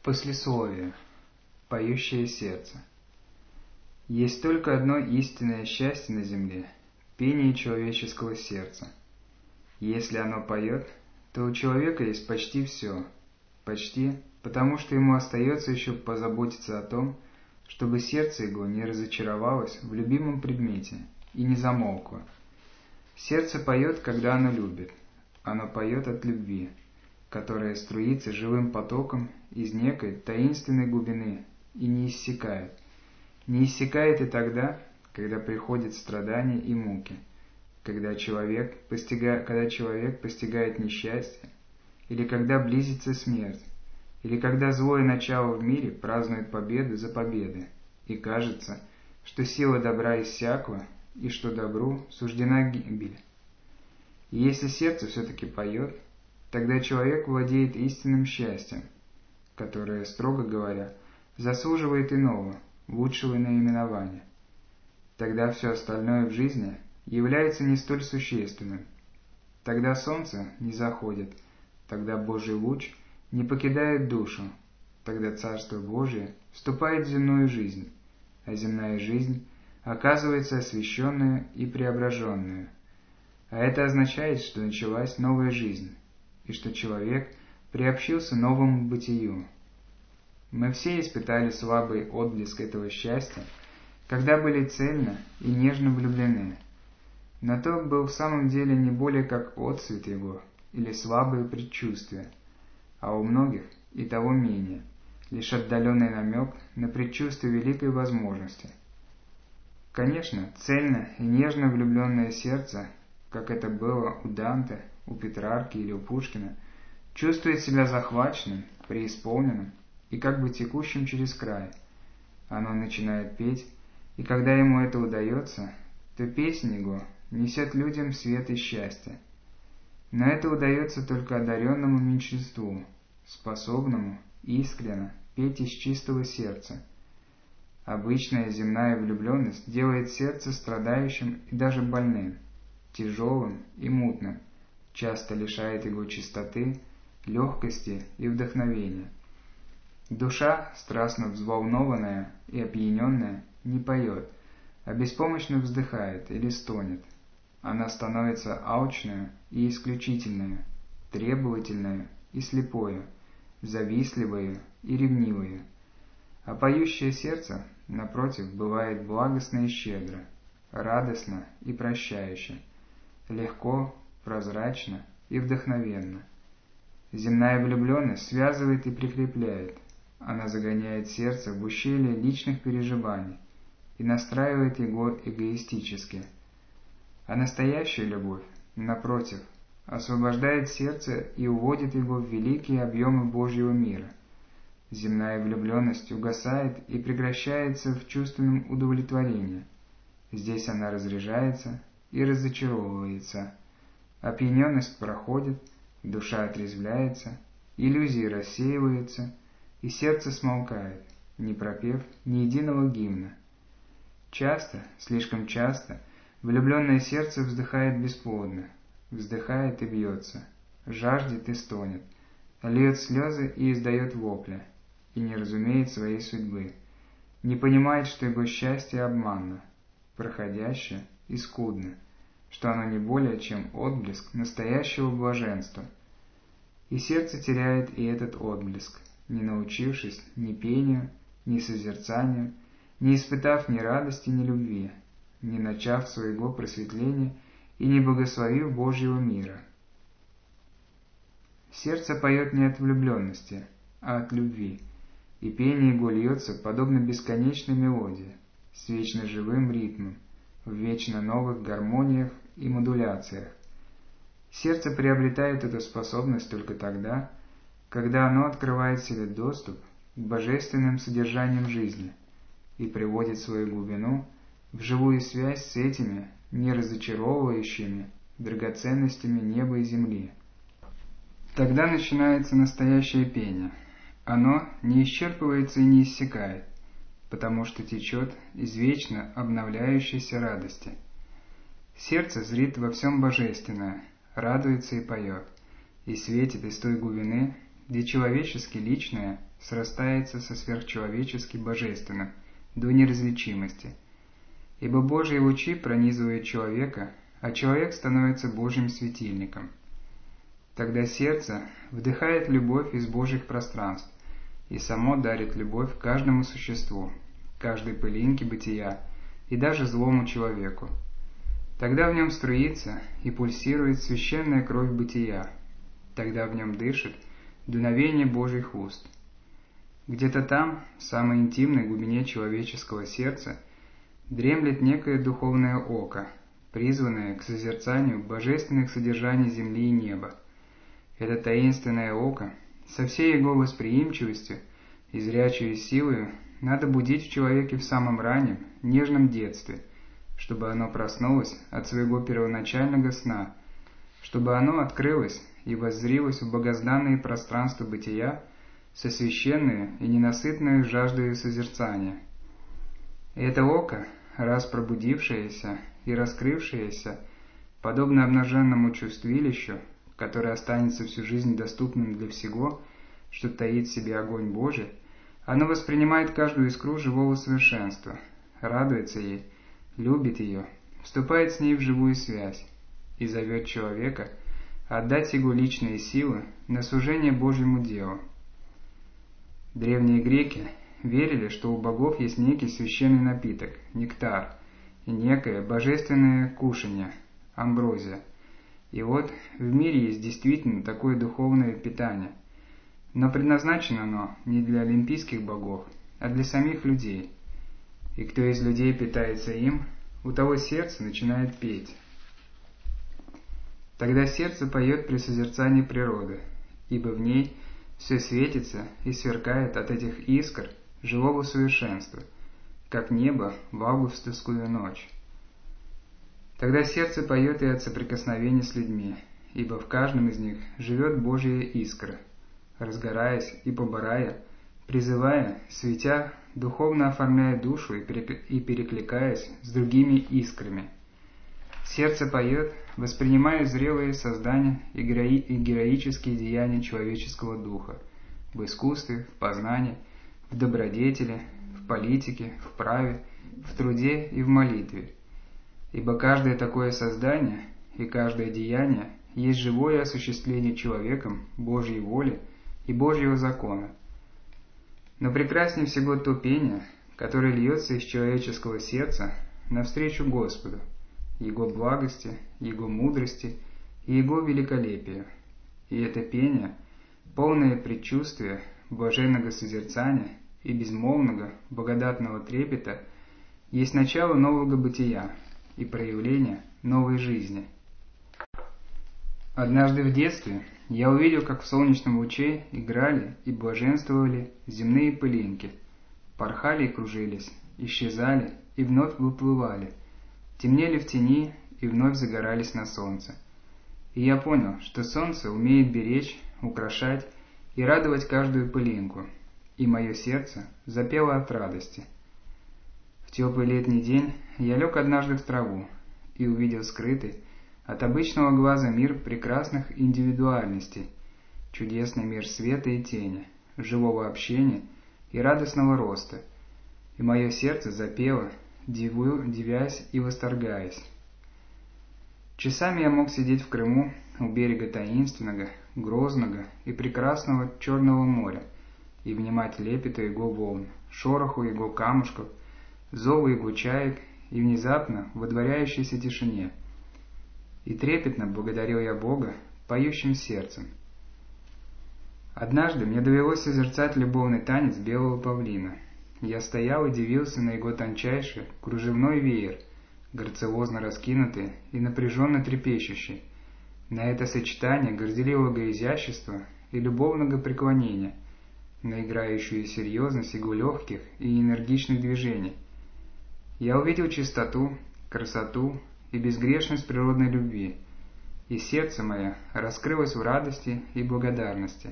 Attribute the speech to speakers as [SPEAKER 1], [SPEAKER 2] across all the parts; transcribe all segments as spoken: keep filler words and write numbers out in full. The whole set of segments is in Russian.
[SPEAKER 1] Послесловие. Поющее сердце. Есть только одно истинное счастье на земле – пение человеческого сердца. Если оно поет, то у человека есть почти все. Почти, потому что ему остается еще позаботиться о том, чтобы сердце его не разочаровалось в любимом предмете и не замолкло. Сердце поет, когда оно любит. Оно поет от любви, которая струится живым потоком из некой таинственной глубины и не иссякает. Не иссякает и тогда, когда приходят страдания и муки, когда человек, постига... когда человек постигает несчастье, или когда близится смерть, или когда злое начало в мире празднует победу за победой, и кажется, что сила добра иссякла, и что добру суждена гибель. И если сердце все-таки поет, тогда человек владеет истинным счастьем, которое, строго говоря, заслуживает иного, лучшего наименования. Тогда все остальное в жизни является не столь существенным. Тогда солнце не заходит, тогда Божий луч не покидает душу, тогда Царство Божие вступает в земную жизнь, а земная жизнь оказывается освященную и преображенную. А это означает, что началась новая жизнь, и что человек приобщился новому бытию. Мы все испытали слабый отблеск этого счастья, когда были цельно и нежно влюблены. Но то был в самом деле не более как отцвет его или слабое предчувствие, а у многих и того менее, лишь отдаленный намек на предчувствие великой возможности. Конечно, цельно и нежно влюбленное сердце, как это было у Данте, у Петрарки или у Пушкина, чувствует себя захваченным, преисполненным и как бы текущим через край. Оно начинает петь, и когда ему это удается, то песнь его несет людям свет и счастье. Но это удается только одаренному меньшинству, способному искренно петь из чистого сердца. Обычная земная влюбленность делает сердце страдающим и даже больным, тяжелым и мутным, часто лишает его чистоты, легкости и вдохновения. Душа, страстно взволнованная и опьяненная, не поет, а беспомощно вздыхает или стонет. Она становится алчною и исключительною, требовательною и слепою, завистливою и ревнивою. А поющее сердце, напротив, бывает благостно и щедро, радостно и прощающе, легко, прозрачно и вдохновенно. Земная влюбленность связывает и прикрепляет. Она загоняет сердце в ущелье личных переживаний и настраивает его эгоистически. А настоящая любовь, напротив, освобождает сердце и уводит его в великие объемы Божьего мира. Земная влюбленность угасает и прекращается в чувственном удовлетворении. Здесь она разряжается и разочаровывается. Опьяненность проходит, душа отрезвляется, иллюзии рассеиваются, и сердце смолкает, не пропев ни единого гимна. Часто, слишком часто, влюбленное сердце вздыхает бесплодно, вздыхает и бьется, жаждет и стонет, льет слезы и издает вопли, и не разумеет своей судьбы, не понимает, что его счастье обманно, проходяще и скудно, что оно не более чем отблеск настоящего блаженства. И сердце теряет и этот отблеск, не научившись ни пению, ни созерцанию, не испытав ни радости, ни любви, не начав своего просветления и не благословив Божьего мира. Сердце поет не от влюбленности, а от любви, и пение его льется подобно бесконечной мелодии, с вечно живым ритмом, в вечно новых гармониях и модуляциях. Сердце приобретает эту способность только тогда, когда оно открывает себе доступ к божественным содержаниям жизни и приводит свою глубину в живую связь с этими не разочаровывающими драгоценностями неба и земли. Тогда начинается настоящее пение. Оно не исчерпывается и не иссякает, потому что течет из вечно обновляющейся радости. Сердце зрит во всем божественное, радуется и поет, и светит из той глубины, где человечески личное срастается со сверхчеловечески божественным до неразличимости. Ибо Божьи лучи пронизывают человека, а человек становится Божьим светильником. Тогда сердце вдыхает любовь из Божьих пространств и само дарит любовь каждому существу, каждой пылинке бытия и даже злому человеку. Тогда в нем струится и пульсирует священная кровь бытия, тогда в нем дышит дуновение Божьих уст. Где-то там, в самой интимной глубине человеческого сердца, дремлет некое духовное око, призванное к созерцанию божественных содержаний земли и неба. Это таинственное око со всей его восприимчивостью и зрячей силой надо будить в человеке в самом раннем, нежном детстве, чтобы оно проснулось от своего первоначального сна, чтобы оно открылось и воззрилось в богозданные пространства бытия со священной и ненасытной жаждой созерцания. Это око, раз пробудившееся и раскрывшееся, подобно обнаженному чувствилищу, которое останется всю жизнь доступным для всего, что таит в себе огонь Божий, оно воспринимает каждую искру живого совершенства, радуется ей, любит ее, вступает с ней в живую связь и зовет человека отдать его личные силы на служение Божьему делу. Древние греки верили, что у богов есть некий священный напиток, нектар, и некое божественное кушанье, амброзия. И вот в мире есть действительно такое духовное питание, но предназначено оно не для олимпийских богов, а для самих людей. И кто из людей питается им, у того сердце начинает петь. Тогда сердце поет при созерцании природы, ибо в ней все светится и сверкает от этих искр живого совершенства, как небо в августовскую ночь. Тогда сердце поет и от соприкосновения с людьми, ибо в каждом из них живет Божья искра, разгораясь и поборая, призывая, светя, духовно оформляя душу и перекликаясь с другими искрами. Сердце поет, воспринимая зрелые создания и героические деяния человеческого духа в искусстве, в познании, в добродетели, в политике, в праве, в труде и в молитве. Ибо каждое такое создание и каждое деяние есть живое осуществление человеком Божьей воли и Божьего закона. Но прекраснее всего то пение, которое льется из человеческого сердца навстречу Господу, Его благости, Его мудрости и Его великолепию. И это пение, полное предчувствия, блаженного созерцания и безмолвного, благодатного трепета, есть начало нового бытия и проявление новой жизни. Однажды в детстве я увидел, как в солнечном луче играли и блаженствовали земные пылинки, порхали и кружились, исчезали и вновь выплывали, темнели в тени и вновь загорались на солнце. И я понял, что солнце умеет беречь, украшать и радовать каждую пылинку, и мое сердце запело от радости. В теплый летний день я лег однажды в траву и увидел скрытый от обычного глаза мир прекрасных индивидуальностей, чудесный мир света и тени, живого общения и радостного роста, и мое сердце запело, дивясь и восторгаясь. Часами я мог сидеть в Крыму у берега таинственного, грозного и прекрасного Черного моря и внимать лепету его волн, шороху его камушков, зову его чаек и внезапно водворяющейся тишине. И трепетно благодарил я Бога поющим сердцем. Однажды мне довелось созерцать любовный танец белого павлина. Я стоял и дивился на его тончайший кружевной веер, грациозно раскинутый и напряженно трепещущий, на это сочетание горделивого изящества и любовного преклонения, на играющую серьезность его легких и энергичных движений. Я увидел чистоту, красоту и безгрешность природной любви, и сердце мое раскрылось в радости и благодарности.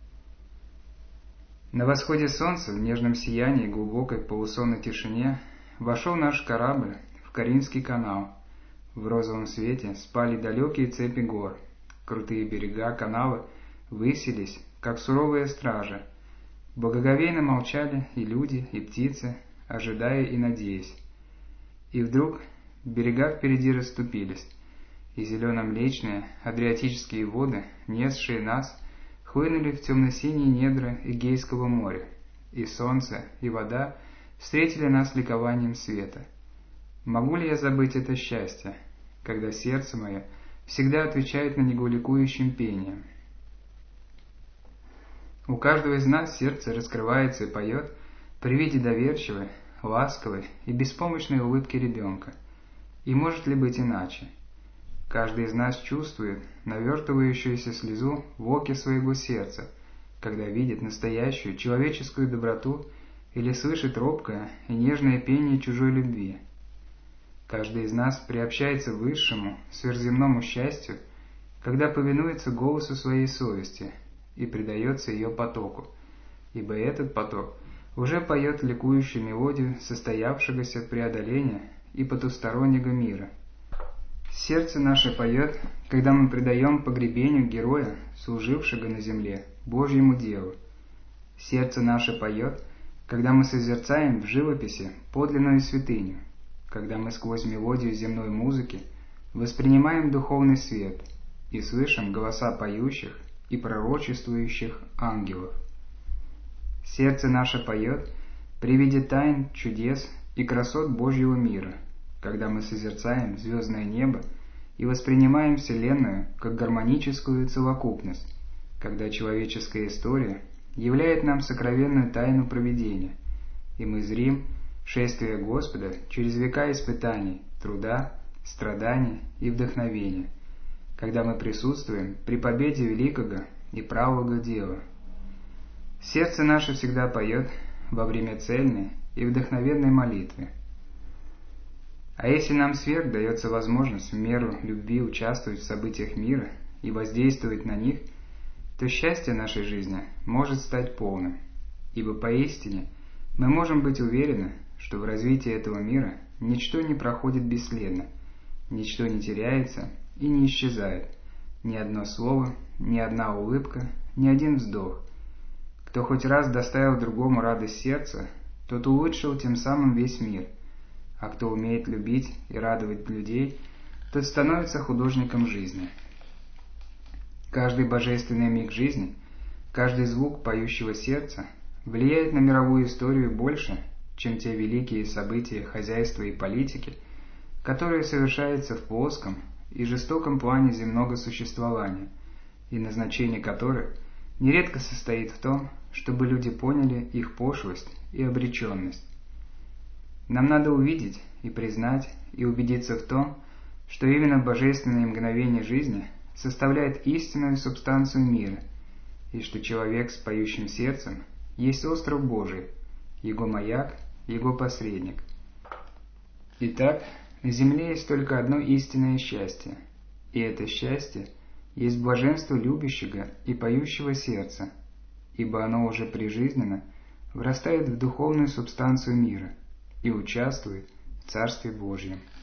[SPEAKER 1] На восходе солнца в нежном сиянии и глубокой полусонной тишине вошел наш корабль в Каринский канал. В розовом свете спали далекие цепи гор, крутые берега канала высились как суровые стражи. Благоговейно молчали и люди, и птицы, ожидая и надеясь. И вдруг берега впереди расступились, и зелено-млечные адриатические воды, несшие нас, хлынули в темно-синие недра Эгейского моря, и солнце, и вода встретили нас ликованием света. Могу ли я забыть это счастье, когда сердце мое всегда отвечает на него ликующим пением? У каждого из нас сердце раскрывается и поет при виде доверчивой, ласковой и беспомощной улыбки ребенка. И может ли быть иначе? Каждый из нас чувствует навертывающуюся слезу в оке своего сердца, когда видит настоящую человеческую доброту или слышит робкое и нежное пение чужой любви. Каждый из нас приобщается к высшему, сверхземному счастью, когда повинуется голосу своей совести и предается ее потоку, ибо этот поток уже поет ликующую мелодию состоявшегося преодоления и потустороннего мира. Сердце наше поет, когда мы предаем погребению героя, служившего на земле, Божьему делу. Сердце наше поет, когда мы созерцаем в живописи подлинную святыню, когда мы сквозь мелодию земной музыки воспринимаем духовный свет и слышим голоса поющих и пророчествующих ангелов. Сердце наше поет при виде тайн, чудес и красот Божьего мира, когда мы созерцаем звездное небо и воспринимаем Вселенную как гармоническую целокупность, когда человеческая история являет нам сокровенную тайну провидения, и мы зрим шествие Господа через века испытаний, труда, страданий и вдохновения, когда мы присутствуем при победе великого и правого дела. Сердце наше всегда поет во время цельной и вдохновенной молитвы. А если нам сверх дается возможность в меру любви участвовать в событиях мира и воздействовать на них, то счастье нашей жизни может стать полным, ибо поистине мы можем быть уверены, что в развитии этого мира ничто не проходит бесследно, ничто не теряется и не исчезает, ни одно слово, ни одна улыбка, ни один вздох. Кто хоть раз доставил другому радость сердца, тот улучшил тем самым весь мир, а кто умеет любить и радовать людей, тот становится художником жизни. Каждый божественный миг жизни, каждый звук поющего сердца влияет на мировую историю больше, чем те великие события хозяйства и политики, которые совершаются в плоском и жестоком плане земного существования, и назначение которых нередко состоит в том, чтобы люди поняли их пошлость и обреченность. Нам надо увидеть и признать и убедиться в том, что именно божественное мгновение жизни составляет истинную субстанцию мира, и что человек с поющим сердцем есть остров Божий, его маяк, его посредник. Итак, на земле есть только одно истинное счастье, и это счастье есть блаженство любящего и поющего сердца, ибо оно уже прижизненно врастает в духовную субстанцию мира и участвует в Царстве Божьем.